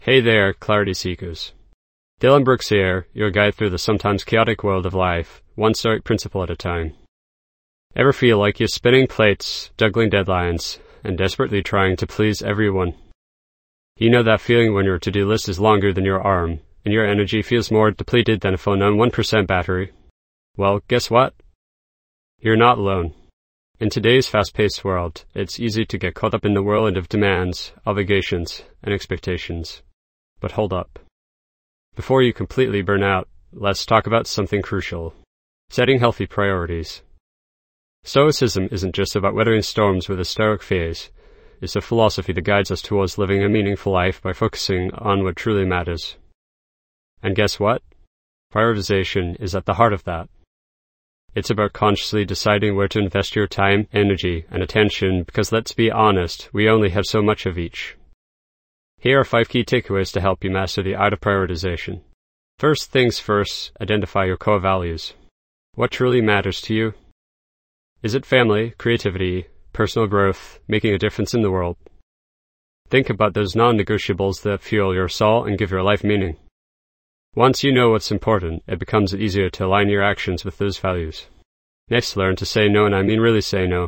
Hey there, Clarity Seekers. Dylan Brooks here, your guide through the sometimes chaotic world of life, one Stoic principle at a time. Ever feel like you're spinning plates, juggling deadlines, and desperately trying to please everyone? You know that feeling when your to-do list is longer than your arm, and your energy feels more depleted than a phone on 1% battery? Well, guess what? You're not alone. In today's fast-paced world, it's easy to get caught up in the whirlwind of demands, obligations, and expectations. But hold up. Before you completely burn out, let's talk about something crucial: setting healthy priorities. Stoicism isn't just about weathering storms with a stoic phase. It's a philosophy that guides us towards living a meaningful life by focusing on what truly matters. And guess what? Prioritization is at the heart of that. It's about consciously deciding where to invest your time, energy, and attention, because let's be honest, we only have so much of each. Here are 5 key takeaways to help you master the art of prioritization. First things first, identify your core values. What truly matters to you? Is it family, creativity, personal growth, making a difference in the world? Think about those non-negotiables that fuel your soul and give your life meaning. Once you know what's important, it becomes easier to align your actions with those values. Next, learn to say no, and I mean really say no.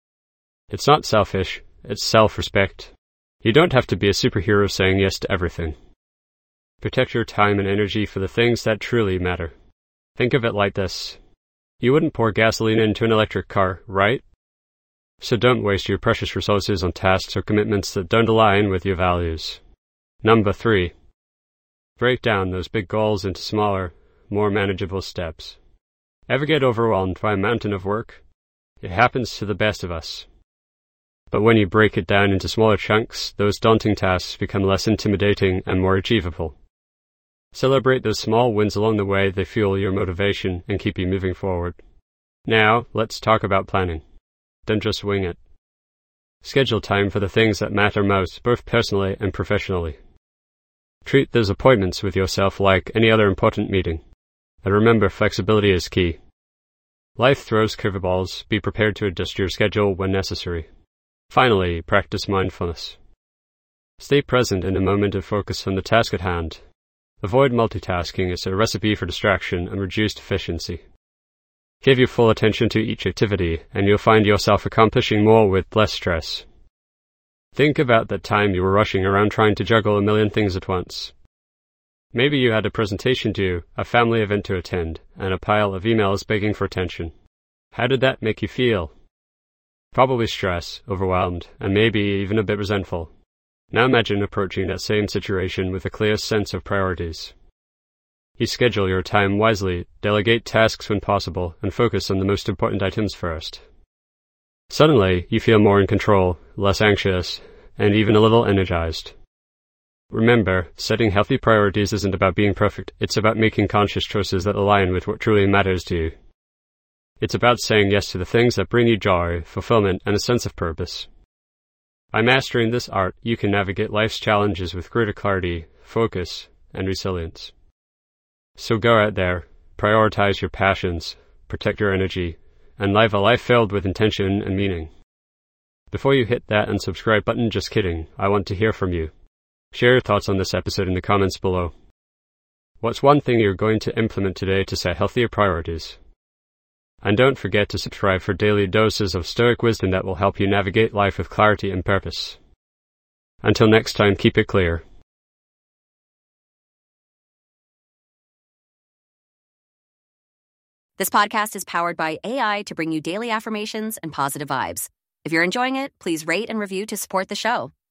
It's not selfish, it's self-respect. You don't have to be a superhero saying yes to everything. Protect your time and energy for the things that truly matter. Think of it like this. You wouldn't pour gasoline into an electric car, right? So don't waste your precious resources on tasks or commitments that don't align with your values. Number 3. Break down those big goals into smaller, more manageable steps. Ever get overwhelmed by a mountain of work? It happens to the best of us. But when you break it down into smaller chunks, those daunting tasks become less intimidating and more achievable. Celebrate those small wins along the way. They fuel your motivation and keep you moving forward. Now, let's talk about planning. Don't just wing it. Schedule time for the things that matter most, both personally and professionally. Treat those appointments with yourself like any other important meeting. And remember, flexibility is key. Life throws curveballs. Be prepared to adjust your schedule when necessary. Finally, practice mindfulness. Stay present in the moment and focus on the task at hand. Avoid multitasking. It's a recipe for distraction and reduced efficiency. Give your full attention to each activity, and you'll find yourself accomplishing more with less stress. Think about that time you were rushing around trying to juggle a million things at once. Maybe you had a presentation due, a family event to attend, and a pile of emails begging for attention. How did that make you feel? Probably stressed, overwhelmed, and maybe even a bit resentful. Now imagine approaching that same situation with a clear sense of priorities. You schedule your time wisely, delegate tasks when possible, and focus on the most important items first. Suddenly, you feel more in control, less anxious, and even a little energized. Remember, setting healthy priorities isn't about being perfect. It's about making conscious choices that align with what truly matters to you. It's about saying yes to the things that bring you joy, fulfillment, and a sense of purpose. By mastering this art, you can navigate life's challenges with greater clarity, focus, and resilience. So go out there, prioritize your passions, protect your energy, and live a life filled with intention and meaning. Before you hit that unsubscribe button, just kidding, I want to hear from you. Share your thoughts on this episode in the comments below. What's one thing you're going to implement today to set healthier priorities? And don't forget to subscribe for daily doses of Stoic wisdom that will help you navigate life with clarity and purpose. Until next time, keep it clear. This podcast is powered by AI to bring you daily affirmations and positive vibes. If you're enjoying it, please rate and review to support the show.